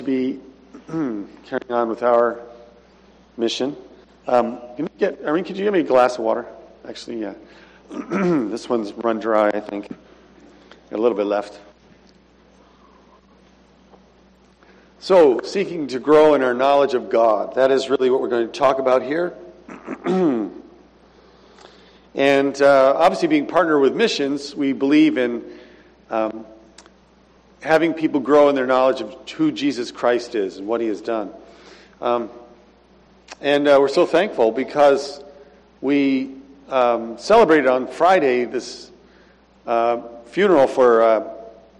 Be carrying on with our mission. Irene, could you give me a glass of water? Actually, yeah. This one's run dry, I think. Got a little bit left. So, seeking to grow in our knowledge of God. That is really what we're going to talk about here. And obviously, being partner with missions, we believe in having people grow in their knowledge of who Jesus Christ is and what he has done. And we're so thankful because we celebrated on Friday this funeral for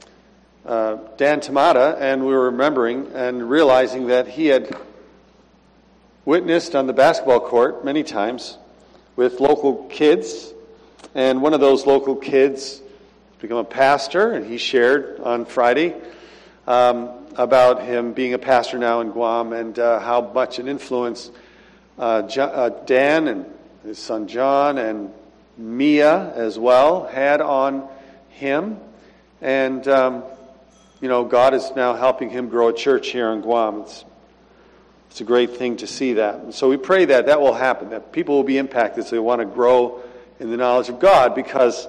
Dan Tamata, and we were remembering and realizing that he had witnessed on the basketball court many times with local kids, and one of those local kids become a pastor, and he shared on Friday about him being a pastor now in Guam and how much an influence Dan and his son John and Mia as well had on him. And, God is now helping him grow a church here in Guam. It's a great thing to see that. And so we pray that that will happen, that people will be impacted so they want to grow in the knowledge of God, because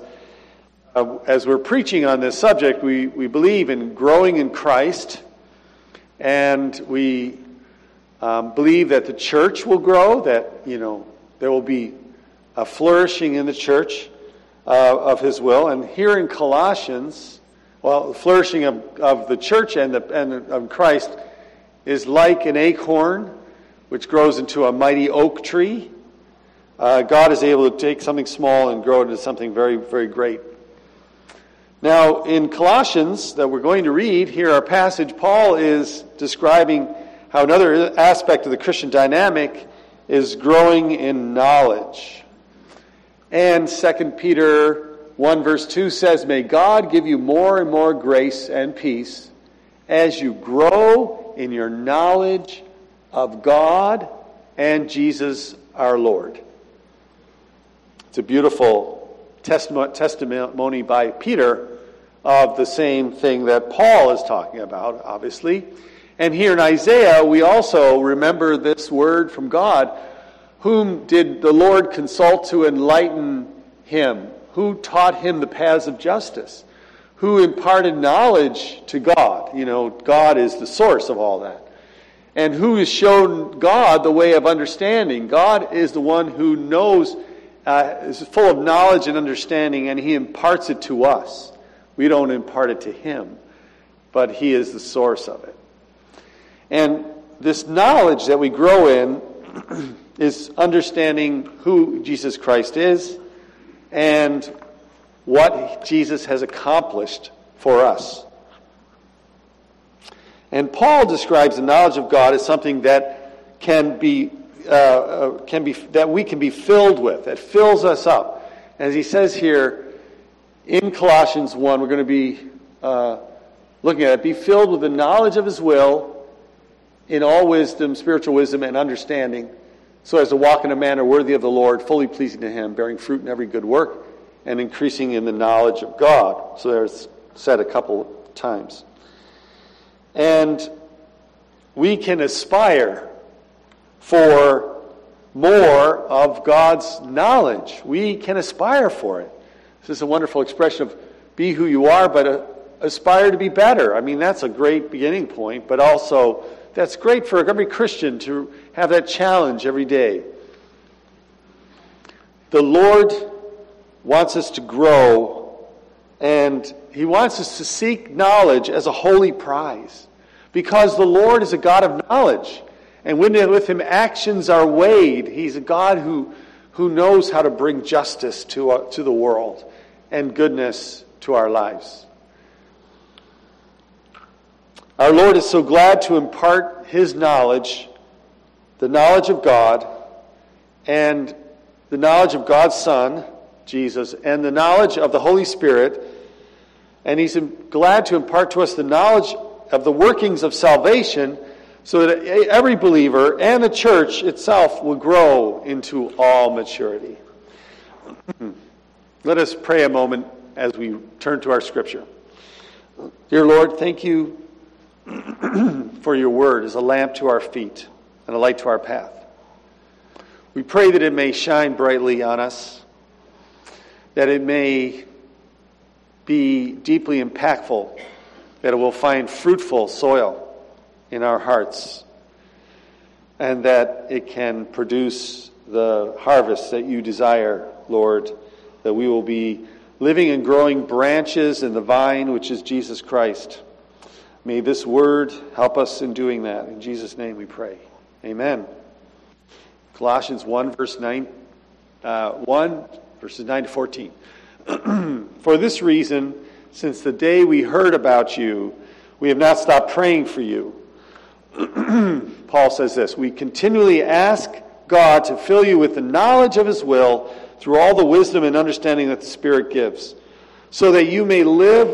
as we're preaching on this subject, we believe in growing in Christ, and we believe that the church will grow, that, there will be a flourishing in the church of his will. And here in Colossians, the flourishing of the church and of Christ is like an acorn which grows into a mighty oak tree. God is able to take something small and grow it into something very, very great. Now, in Colossians that we're going to read, here our passage, Paul is describing how another aspect of the Christian dynamic is growing in knowledge. And 2 Peter 1 verse 2 says, "May God give you more and more grace and peace as you grow in your knowledge of God and Jesus our Lord." It's a beautiful testimony by Peter of the same thing that Paul is talking about, obviously. And here in Isaiah, we also remember this word from God. Whom did the Lord consult to enlighten him? Who taught him the paths of justice? Who imparted knowledge to God? God is the source of all that. And who has shown God the way of understanding? God is the one who knows, is full of knowledge and understanding, and he imparts it to us. We don't impart it to him, but he is the source of it. And this knowledge that we grow in is understanding who Jesus Christ is and what Jesus has accomplished for us. And Paul describes the knowledge of God as something that that we can be filled with. It fills us up. As he says here in Colossians 1, we're going to be looking at it. Be filled with the knowledge of his will in all wisdom, spiritual wisdom, and understanding, so as to walk in a manner worthy of the Lord, fully pleasing to him, bearing fruit in every good work, and increasing in the knowledge of God. So there's said a couple times. And we can aspire for more of God's knowledge. We can aspire for it. This is a wonderful expression of be who you are, but aspire to be better. I mean, that's a great beginning point, but also that's great for every Christian to have that challenge every day. The Lord wants us to grow, and he wants us to seek knowledge as a holy prize, because the Lord is a God of knowledge, and with him actions are weighed. He's a God who knows how to bring justice to the world and goodness to our lives. Our Lord is so glad to impart his knowledge, the knowledge of God, and the knowledge of God's Son, Jesus, and the knowledge of the Holy Spirit. And he's glad to impart to us the knowledge of the workings of salvation, so that every believer and the church itself will grow into all maturity. Let us pray a moment as we turn to our scripture. Dear Lord, thank you for your word is a lamp to our feet and a light to our path. We pray that it may shine brightly on us, that it may be deeply impactful, that it will find fruitful soil in our hearts, and that it can produce the harvest that you desire, Lord, that we will be living and growing branches in the vine, which is Jesus Christ. May this word help us in doing that. In Jesus' name we pray. Amen. Colossians 1, verses 9 to 14. For this reason, since the day we heard about you, we have not stopped praying for you. Paul says this, we continually ask God to fill you with the knowledge of his will through all the wisdom and understanding that the Spirit gives, so that you may live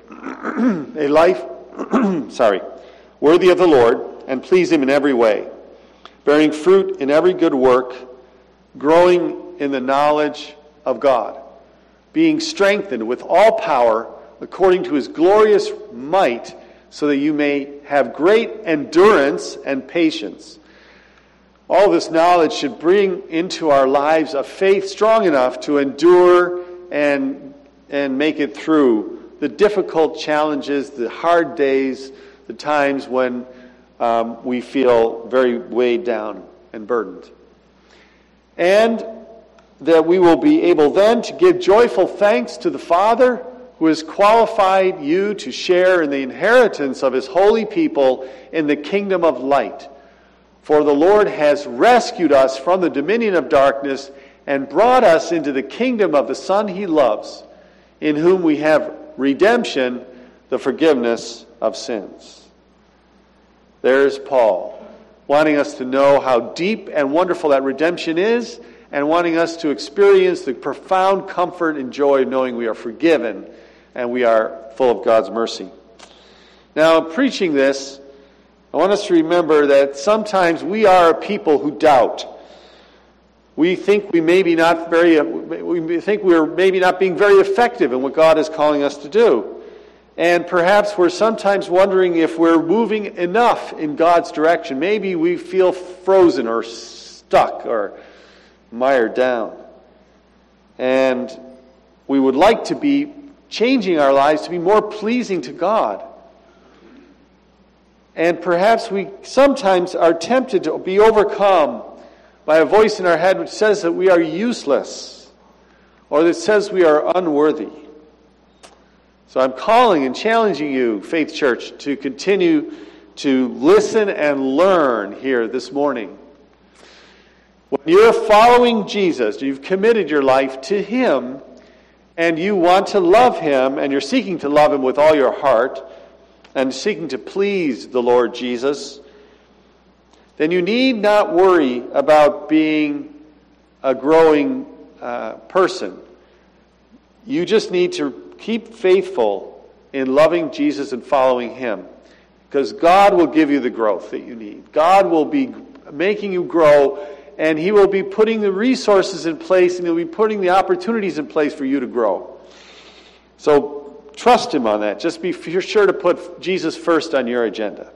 a life worthy of the Lord and please him in every way, bearing fruit in every good work, growing in the knowledge of God, being strengthened with all power according to his glorious might, so that you may have great endurance and patience. All this knowledge should bring into our lives a faith strong enough to endure and make it through the difficult challenges, the hard days, the times when we feel very weighed down and burdened. And that we will be able then to give joyful thanks to the Father who has qualified you to share in the inheritance of his holy people in the kingdom of light. For the Lord has rescued us from the dominion of darkness and brought us into the kingdom of the Son he loves, in whom we have redemption, the forgiveness of sins. There's Paul, wanting us to know how deep and wonderful that redemption is, and wanting us to experience the profound comfort and joy of knowing we are forgiven and we are full of God's mercy. Now, preaching this, I want us to remember that sometimes we are a people who doubt. We think we're maybe not being very effective in what God is calling us to do. And perhaps we're sometimes wondering if we're moving enough in God's direction. Maybe we feel frozen or stuck or mired down. And we would like to be changing our lives to be more pleasing to God. And perhaps we sometimes are tempted to be overcome by a voice in our head which says that we are useless, or that says we are unworthy. So I'm calling and challenging you, Faith Church, to continue to listen and learn here this morning. When you're following Jesus, you've committed your life to him, and you want to love him, and you're seeking to love him with all your heart, and seeking to please the Lord Jesus, then you need not worry about being a growing person. You just need to keep faithful in loving Jesus and following him, because God will give you the growth that you need. God will be making you grow, and he will be putting the resources in place, and he'll be putting the opportunities in place for you to grow. So trust him on that. Just be sure to put Jesus first on your agenda.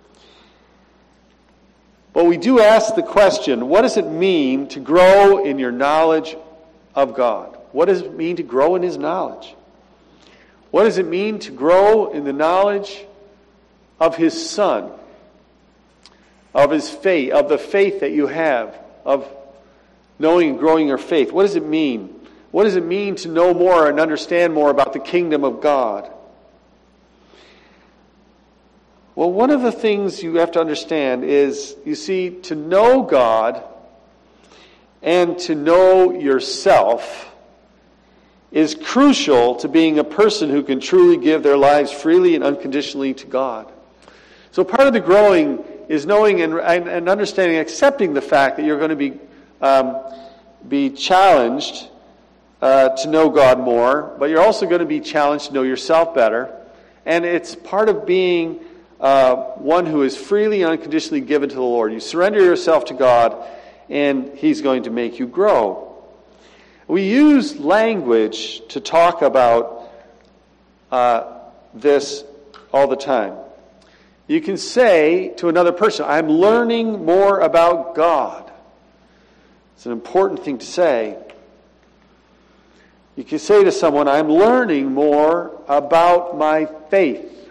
But we do ask the question, what does it mean to grow in your knowledge of God? What does it mean to grow in his knowledge? What does it mean to grow in the knowledge of his Son, of his faith, of the faith that you have, of knowing and growing your faith? What does it mean? What does it mean to know more and understand more about the kingdom of God? Well, one of the things you have to understand is, you see, to know God and to know yourself is crucial to being a person who can truly give their lives freely and unconditionally to God. So part of the growing is knowing and understanding, accepting the fact that you're going to be challenged to know God more, but you're also going to be challenged to know yourself better. And it's part of being one who is freely and unconditionally given to the Lord. You surrender yourself to God, and he's going to make you grow. We use language to talk about this all the time. You can say to another person, I'm learning more about God. It's an important thing to say. You can say to someone, I'm learning more about my faith.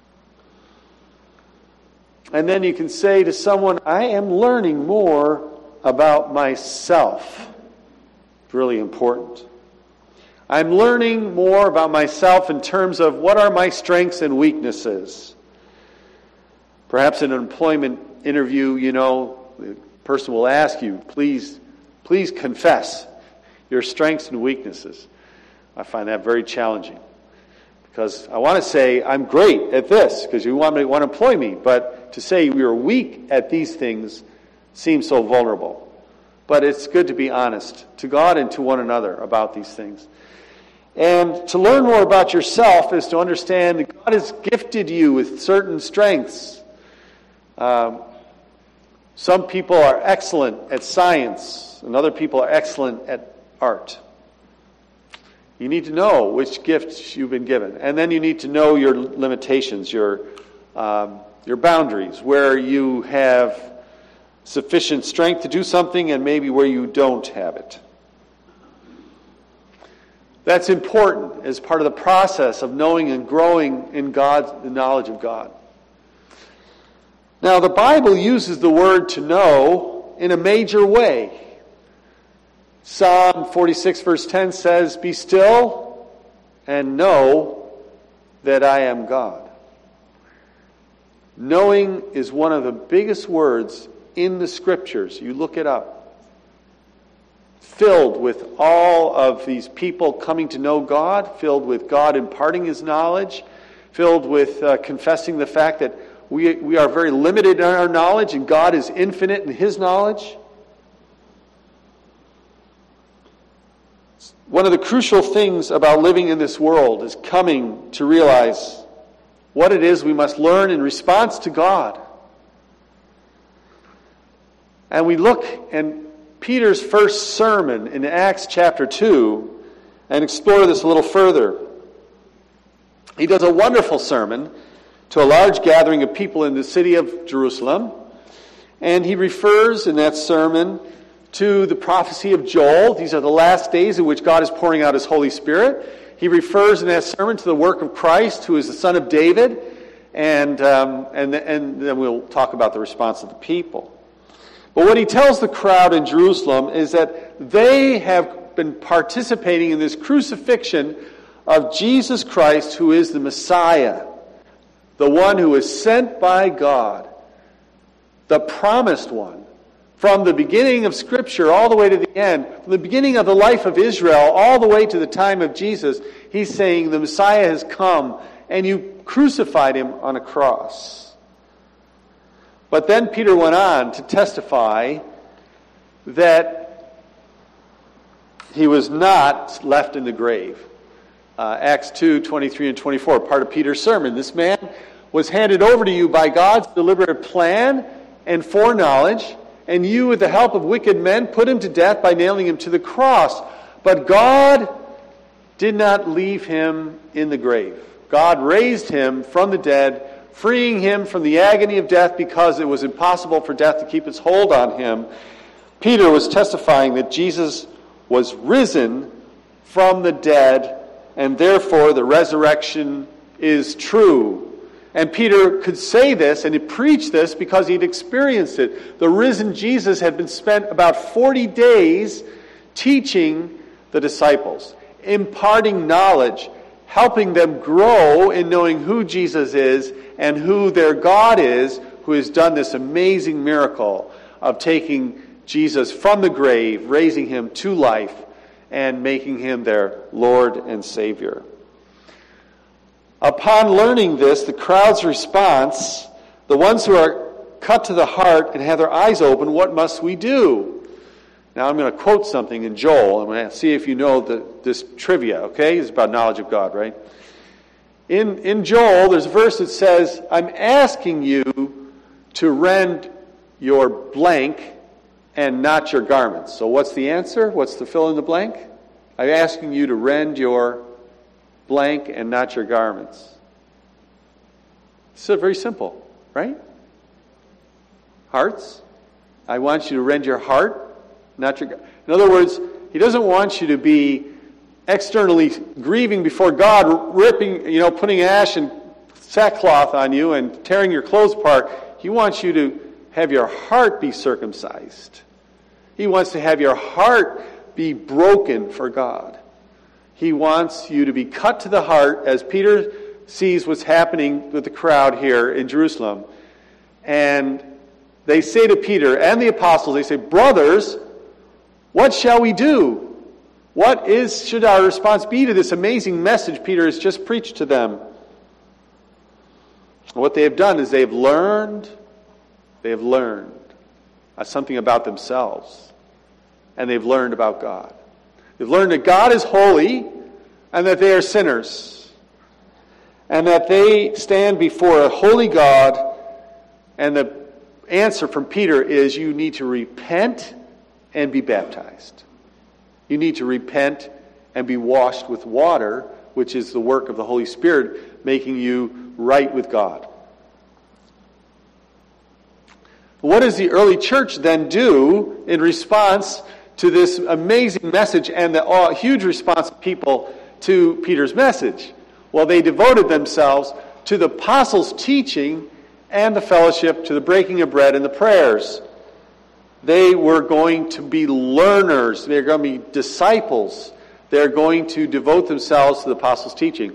And then you can say to someone, I am learning more about myself. It's really important. I'm learning more about myself in terms of what are my strengths and weaknesses. Perhaps in an employment interview, the person will ask you, please confess your strengths and weaknesses. I find that very challenging because I want to say I'm great at this because you want to employ me, but to say we are weak at these things seems so vulnerable. But it's good to be honest to God and to one another about these things. And to learn more about yourself is to understand that God has gifted you with certain strengths. Some people are excellent at science, and other people are excellent at art. You need to know which gifts you've been given, and then you need to know your limitations, your boundaries, where you have sufficient strength to do something, and maybe where you don't have it. That's important as part of the process of knowing and growing in God, the knowledge of God. Now, the Bible uses the word to know in a major way. Psalm 46 verse 10 says, be still and know that I am God. Knowing is one of the biggest words in the Scriptures. You look it up. Filled with all of these people coming to know God, filled with God imparting His knowledge, filled with confessing the fact that we are very limited in our knowledge and God is infinite in His knowledge. One of the crucial things about living in this world is coming to realize what it is we must learn in response to God. And we look in Peter's first sermon in Acts chapter 2 and explore this a little further. He does a wonderful sermon to a large gathering of people in the city of Jerusalem. And he refers in that sermon to the prophecy of Joel. These are the last days in which God is pouring out His Holy Spirit. He refers in that sermon to the work of Christ, who is the Son of David. And then we'll talk about the response of the people. But what he tells the crowd in Jerusalem is that they have been participating in this crucifixion of Jesus Christ, who is the Messiah, the one who is sent by God, the promised one. From the beginning of Scripture all the way to the end, from the beginning of the life of Israel all the way to the time of Jesus, he's saying the Messiah has come and you crucified him on a cross. But then Peter went on to testify that he was not left in the grave. Acts 2:23 and 24, part of Peter's sermon. This man was handed over to you by God's deliberate plan and foreknowledge, and you, with the help of wicked men, put him to death by nailing him to the cross. But God did not leave him in the grave. God raised him from the dead, freeing him from the agony of death because it was impossible for death to keep its hold on him. Peter was testifying that Jesus was risen from the dead, and therefore the resurrection is true. And Peter could say this and he preached this because he'd experienced it. The risen Jesus had been spent about 40 days teaching the disciples, imparting knowledge, helping them grow in knowing who Jesus is and who their God is, who has done this amazing miracle of taking Jesus from the grave, raising him to life, and making him their Lord and Savior. Upon learning this, the crowd's response, the ones who are cut to the heart and have their eyes open, what must we do? Now I'm going to quote something in Joel. I'm going to see if you know this trivia, okay? It's about knowledge of God, right? In Joel, there's a verse that says, I'm asking you to rend your blank and not your garments. So what's the answer? What's the fill in the blank? I'm asking you to rend your blank and not your garments. It's very simple. Right? Hearts. I want you to rend your heart, not your... In other words, he doesn't want you to be externally grieving before God, ripping, putting ash and sackcloth on you and tearing your clothes apart. He wants you to have your heart be circumcised. He wants to have your heart be broken for God. He wants you to be cut to the heart, as Peter sees what's happening with the crowd here in Jerusalem. And they say to Peter and the apostles, they say, brothers, what shall we do? What should our response be to this amazing message Peter has just preached to them? What they have done is they have learned something about themselves. And they've learned about God. They've learned that God is holy and that they are sinners. And that they stand before a holy God. And the answer from Peter is you need to repent and be baptized. You need to repent and be washed with water, which is the work of the Holy Spirit, making you right with God. What does the early church then do in response to this amazing message and the huge response of people to Peter's message? Well, they devoted themselves to the apostles' teaching and the fellowship, to the breaking of bread and the prayers. They were going to be learners. They're going to be disciples. They're going to devote themselves to the apostles' teaching.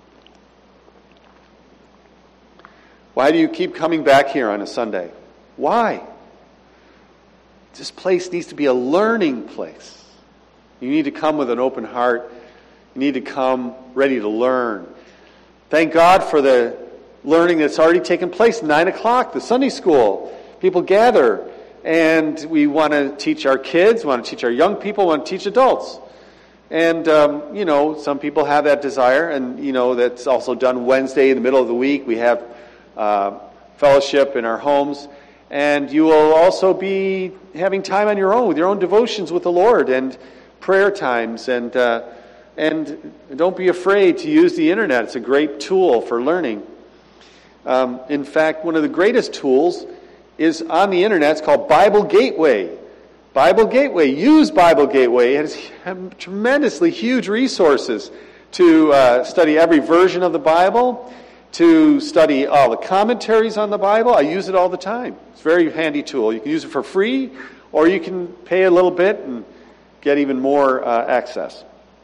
Why do you keep coming back here on a Sunday? Why? This place needs to be a learning place. You need to come with an open heart. You need to come ready to learn. Thank God for the learning that's already taken place. 9 o'clock, the Sunday school. People gather. And we want to teach our kids, we want to teach our young people, we want to teach adults. And, some people have that desire. And, that's also done Wednesday in the middle of the week. We have fellowship in our homes. And you will also be having time on your own, with your own devotions with the Lord and prayer times. And don't be afraid to use the internet. It's a great tool for learning. In fact, one of the greatest tools is on the internet. It's called Bible Gateway. Bible Gateway. Use Bible Gateway. It has tremendously huge resources to study every version of the Bible, to study all the commentaries on the Bible. I use it all the time. It's a very handy tool. You can use it for free, or you can pay a little bit and get even more access.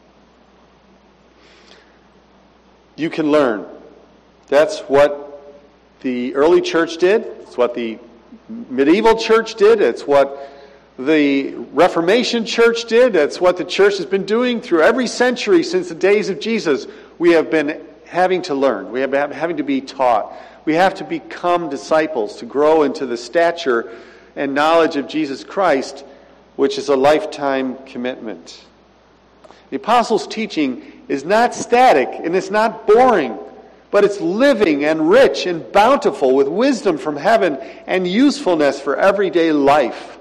You can learn. That's what the early church did. It's what the medieval church did. It's what the Reformation church did. It's what the church has been doing through every century since the days of Jesus. We have been having to learn. We have been having to be taught. We have to become disciples to grow into the stature and knowledge of Jesus Christ, which is a lifetime commitment. The apostles' teaching is not static and it's not boring, but it's living and rich and bountiful with wisdom from heaven and usefulness for everyday life.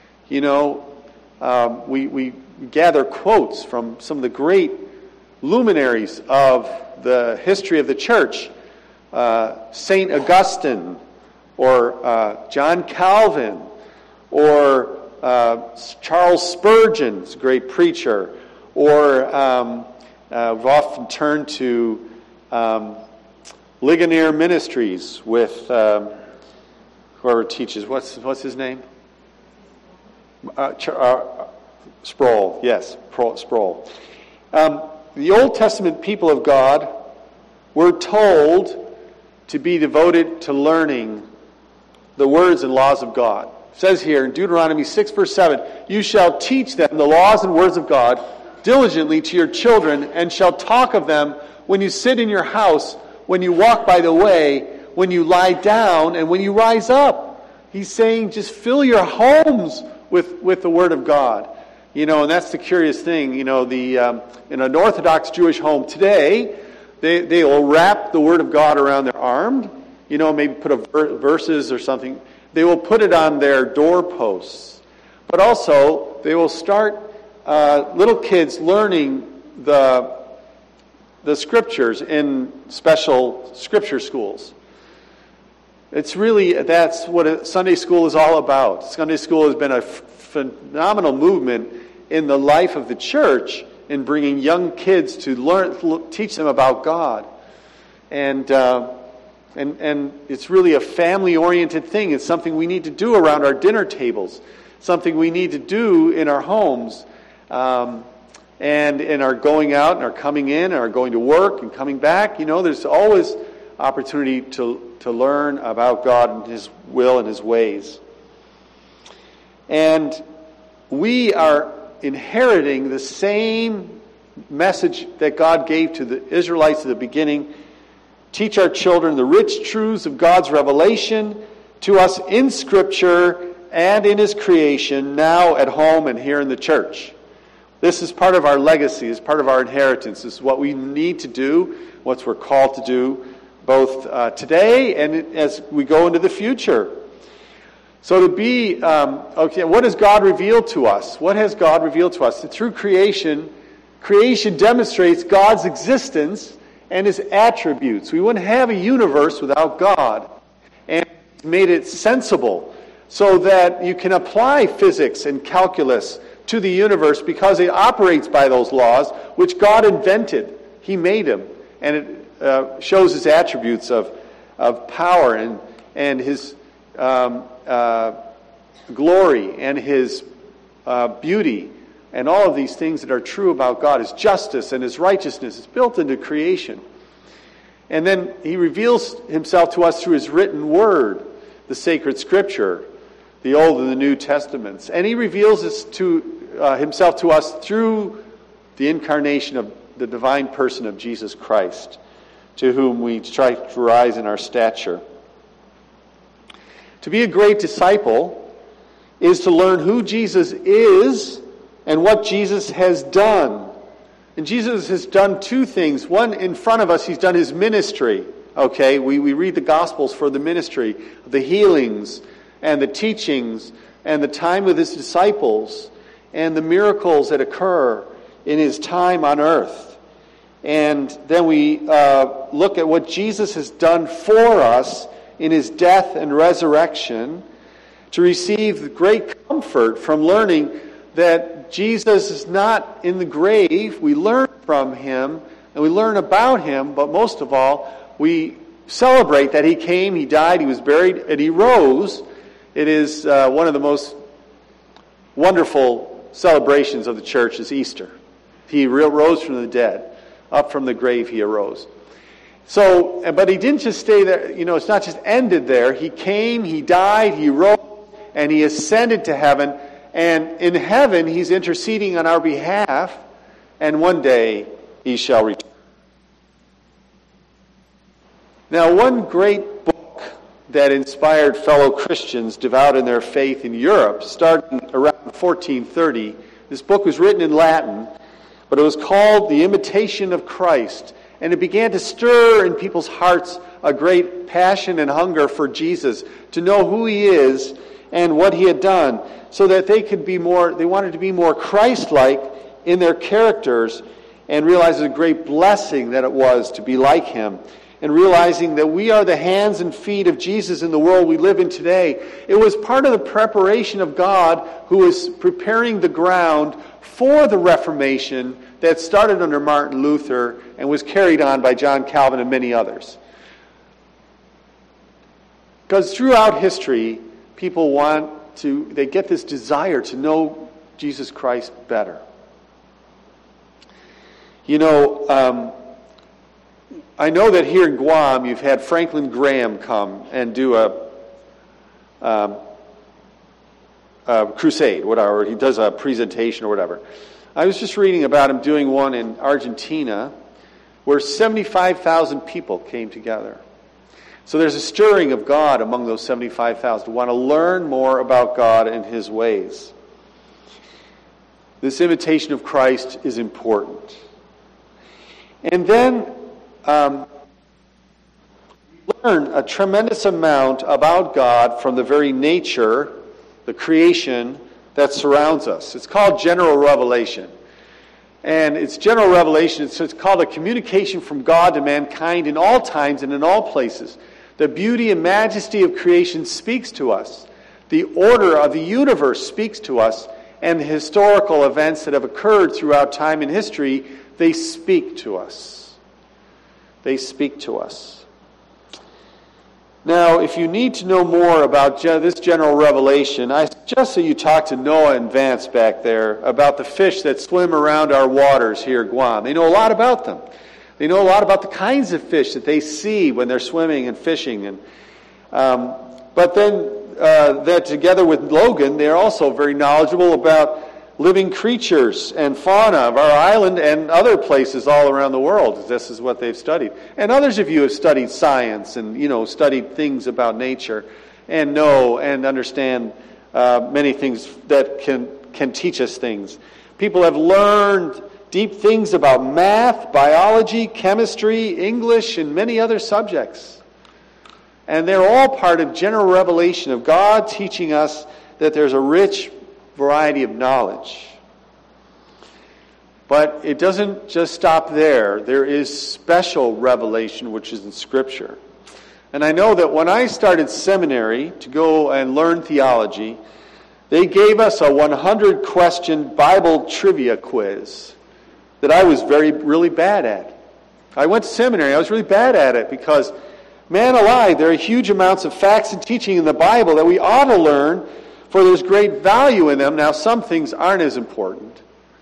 We gather quotes from some of the great luminaries of the history of the church. St. Augustine, or John Calvin, or Charles Spurgeon, a great preacher, or we've often turned to Ligonier Ministries with whoever teaches. What's his name? Sproul. Yes, Sproul. The Old Testament people of God were told to be devoted to learning the words and laws of God. It says here in Deuteronomy 6, verse 7, "You shall teach them the laws and words of God diligently to your children, and shall talk of them when you sit in your house, when you walk by the way, when you lie down, and when you rise up." He's saying just fill your homes with the Word of God. And that's the curious thing. In an Orthodox Jewish home today, they will wrap the Word of God around their arm, maybe put verses or something. They will put it on their doorposts. But also, they will start little kids learning the Scriptures in special Scripture schools. That's what Sunday school is all about. Sunday school has been a phenomenal movement in the life of the church in bringing young kids to teach them about God. And it's really a family-oriented thing. It's something we need to do around our dinner tables, something we need to do in our homes, and in our going out and our coming in and our going to work and coming back. There's always opportunity to learn about God and His will and His ways. And we are inheriting the same message that God gave to the Israelites at the beginning. Teach our children the rich truths of God's revelation to us in Scripture and in His creation, now at home and here in the church. This is part of our legacy, is part of our inheritance. This is what we need to do, what we're called to do, both today and as we go into the future. So what has God revealed to us? What has God revealed to us? Through creation demonstrates God's existence and His attributes. We wouldn't have a universe without God. And He's made it sensible so that you can apply physics and calculus to the universe because it operates by those laws which God invented. He made them. And it shows His attributes of power and His glory and His beauty and all of these things that are true about God. His justice and His righteousness is built into creation. And then He reveals Himself to us through His written word, the sacred Scripture, the Old and the New Testaments. And He reveals Himself to us through the incarnation of the divine person of Jesus Christ, to whom we try to rise in our stature. To be a great disciple is to learn who Jesus is and what Jesus has done. And Jesus has done two things. One, in front of us, He's done His ministry. Okay, we read the Gospels for the ministry, the healings and the teachings and the time with His disciples and the miracles that occur in His time on earth. And then we look at what Jesus has done for us in His death and resurrection, to receive great comfort from learning that Jesus is not in the grave. We learn from Him and we learn about Him, but most of all, we celebrate that He came, He died, He was buried, and He rose. It is one of the most wonderful celebrations of the church is Easter. He rose from the dead. Up from the grave He arose. So, but He didn't just stay there. It's not just ended there. He came, He died, He rose, and He ascended to heaven. And in heaven, He's interceding on our behalf. And one day, He shall return. Now, one great book that inspired fellow Christians devout in their faith in Europe, starting around 1430, this book was written in Latin, but it was called The Imitation of Christ. And it began to stir in people's hearts a great passion and hunger for Jesus, to know who He is and what He had done, so that they wanted to be more Christ-like in their characters, and realize the great blessing that it was to be like Him, and realizing that we are the hands and feet of Jesus in the world we live in today. It was part of the preparation of God, who was preparing the ground for the Reformation that started under Martin Luther and was carried on by John Calvin and many others. Because throughout history, people they get this desire to know Jesus Christ better. I know that here in Guam, you've had Franklin Graham come and do a crusade, whatever. He does a presentation or whatever. I was just reading about him doing one in Argentina where 75,000 people came together. So there's a stirring of God among those 75,000 who want to learn more about God and His ways. This imitation of Christ is important. And then we learn a tremendous amount about God from the very nature, the creation that surrounds us. It's called general revelation. And it's general revelation, so it's called a communication from God to mankind in all times and in all places. The beauty and majesty of creation speaks to us. The order of the universe speaks to us. And the historical events that have occurred throughout time and history, they speak to us. They speak to us. Now, if you need to know more about this general revelation, I suggest that you talk to Noah and Vance back there about the fish that swim around our waters here at Guam. They know a lot about them. They know a lot about the kinds of fish that they see when they're swimming and fishing. But then that together with Logan, they're also very knowledgeable about living creatures and fauna of our island and other places all around the world. This is what they've studied. And others of you have studied science and, studied things about nature and know and understand many things that can teach us things. People have learned deep things about math, biology, chemistry, English, and many other subjects. And they're all part of general revelation of God teaching us that there's a rich variety of knowledge. But it doesn't just stop there. There is special revelation which is in Scripture. And I know that when I started seminary to go and learn theology, they gave us a 100-question Bible trivia quiz that I was really bad at. I went to seminary. I was really bad at it because, man alive, there are huge amounts of facts and teaching in the Bible that we ought to learn, for there's great value in them. Now, some things aren't as important.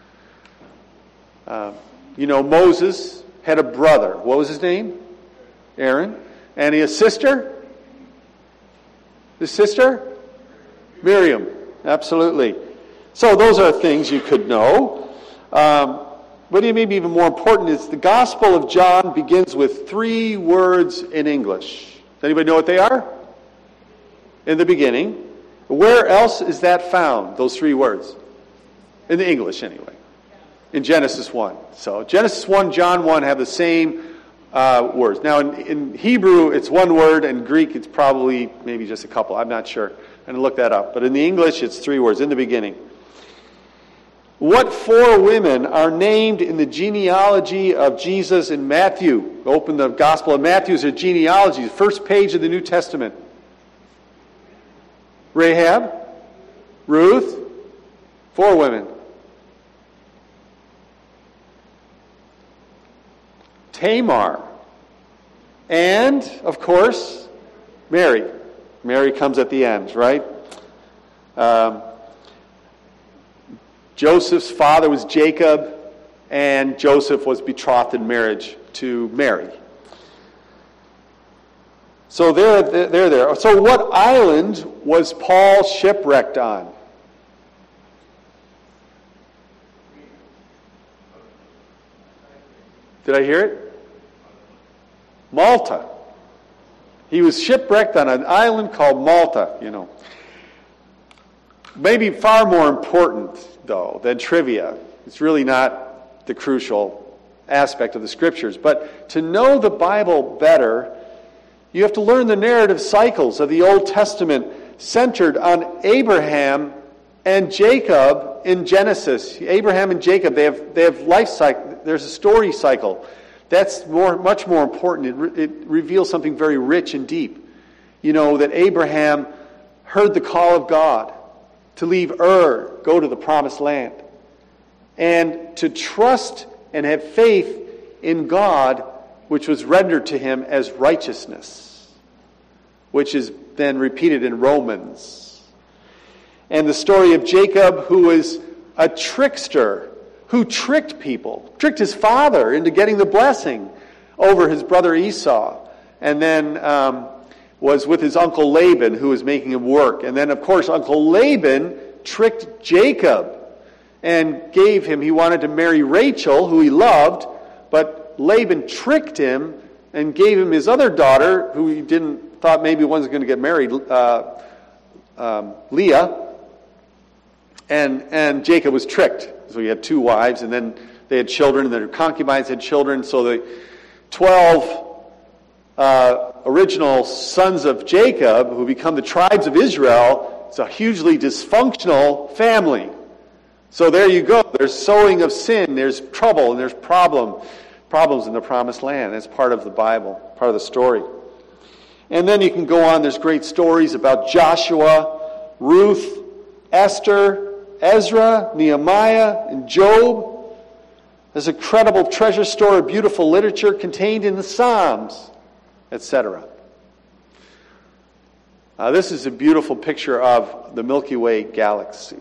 Moses had a brother. What was his name? Aaron. And his sister? His sister? Miriam. Absolutely. So those are things you could know. But maybe even more important is the Gospel of John begins with 3 words in English. Does anybody know what they are? In the beginning. Where else is that found, those 3 words? In the English, anyway. In Genesis 1. So Genesis 1, John 1 have the same words. Now, in Hebrew, it's 1 word. In Greek, it's probably maybe just a couple. I'm not sure. I'm going to look that up. But in the English, it's 3 words, in the beginning. What 4 women are named in the genealogy of Jesus in Matthew? Open the Gospel of Matthew. It's a genealogy, the first page of the New Testament. Rahab, Ruth, 4 women. Tamar, and, of course, Mary. Mary comes at the end, right? Joseph's father was Jacob, and Joseph was betrothed in marriage to Mary. So they're there. So what island was Paul shipwrecked on? Did I hear it? Malta. He was shipwrecked on an island called Malta, Maybe far more important, though, than trivia. It's really not the crucial aspect of the Scriptures. But to know the Bible better, you have to learn the narrative cycles of the Old Testament centered on Abraham and Jacob in Genesis. Abraham and Jacob, they have life cycle. There's a story cycle. That's much more important. It reveals something very rich and deep. That Abraham heard the call of God to leave Ur, go to the promised land, and to trust and have faith in God, which was rendered to him as righteousness, which is then repeated in Romans. And the story of Jacob, who is a trickster, who tricked people, tricked his father into getting the blessing over his brother Esau, and then was with his uncle Laban, who was making him work. And then, of course, Uncle Laban tricked Jacob and he wanted to marry Rachel, who he loved, but Laban tricked him and gave him his other daughter, who he thought maybe wasn't going to get married, Leah. And Jacob was tricked. So he had 2 wives, and then they had children, and their concubines had children. So the 12 original sons of Jacob, who become the tribes of Israel, it's a hugely dysfunctional family. So there you go. There's sowing of sin, there's trouble, and there's problems in the promised land. It's part of the Bible, part of the story. And then you can go on. There's great stories about Joshua, Ruth, Esther, Ezra, Nehemiah, and Job. There's a credible treasure store of beautiful literature contained in the Psalms, etc. This is a beautiful picture of the Milky Way galaxy.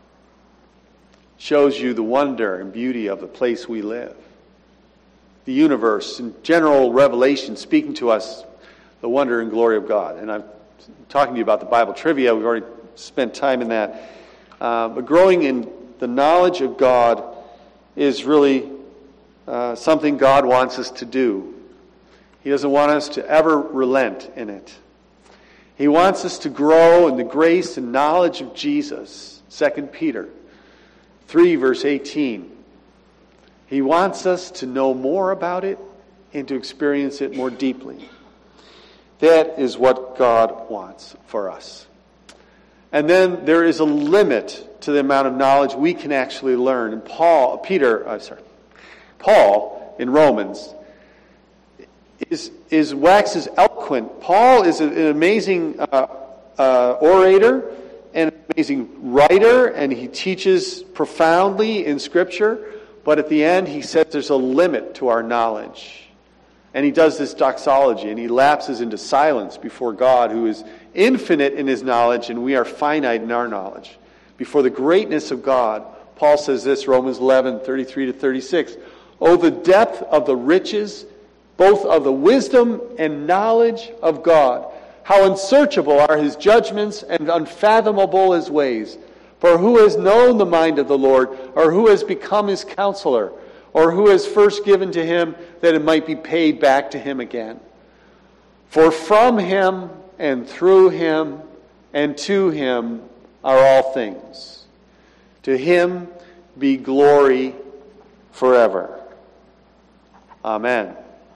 Shows you the wonder and beauty of the place we live. The universe and general revelation speaking to us the wonder and glory of God. And I'm talking to you about the Bible trivia. We've already spent time in that. But growing in the knowledge of God is really something God wants us to do. He doesn't want us to ever relent in it. He wants us to grow in the grace and knowledge of Jesus. 2 Peter 3, verse 18. He wants us to know more about it and to experience it more deeply. That is what God wants for us. And then there is a limit to the amount of knowledge we can actually learn. And Paul in Romans waxes eloquent. Paul is an amazing orator and an amazing writer, and he teaches profoundly in Scripture. But at the end, he says there's a limit to our knowledge. And he does this doxology, and he lapses into silence before God, who is infinite in his knowledge, and we are finite in our knowledge. Before the greatness of God, Paul says this, Romans 11, 33 to 36. Oh, the depth of the riches, both of the wisdom and knowledge of God. How unsearchable are his judgments and unfathomable his ways. For who has known the mind of the Lord, or who has become his counselor, or who has first given to him that it might be paid back to him again? For from him and through him and to him are all things. To him be glory forever. Amen.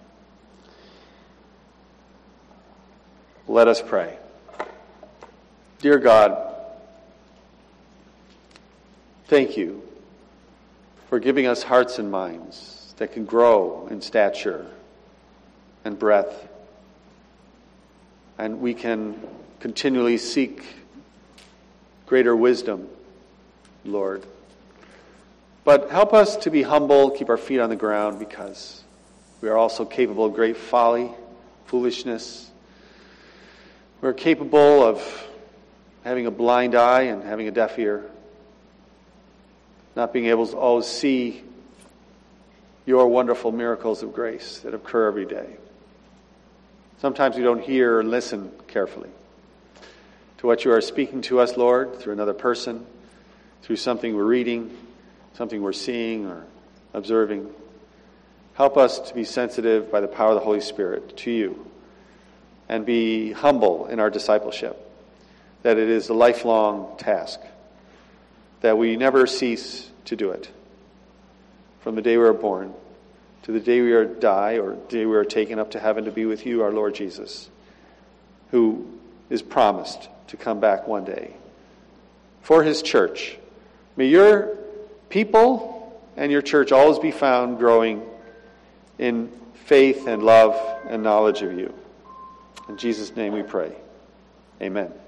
Let us pray. Dear God, thank you for giving us hearts and minds that can grow in stature and breadth. And we can continually seek greater wisdom, Lord. But help us to be humble, keep our feet on the ground, because we are also capable of great folly, foolishness. We're capable of having a blind eye and having a deaf ear. Not being able to always see your wonderful miracles of grace that occur every day. Sometimes we don't hear and listen carefully to what you are speaking to us, Lord, through another person, through something we're reading, something we're seeing or observing. Help us to be sensitive by the power of the Holy Spirit to you and be humble in our discipleship, that it is a lifelong task, that we never cease to do it. From the day we are born to the day we are die, or the day we are taken up to heaven to be with you, our Lord Jesus, who is promised to come back one day for his church. May your people and your church always be found growing in faith and love and knowledge of you. In Jesus' name we pray. Amen.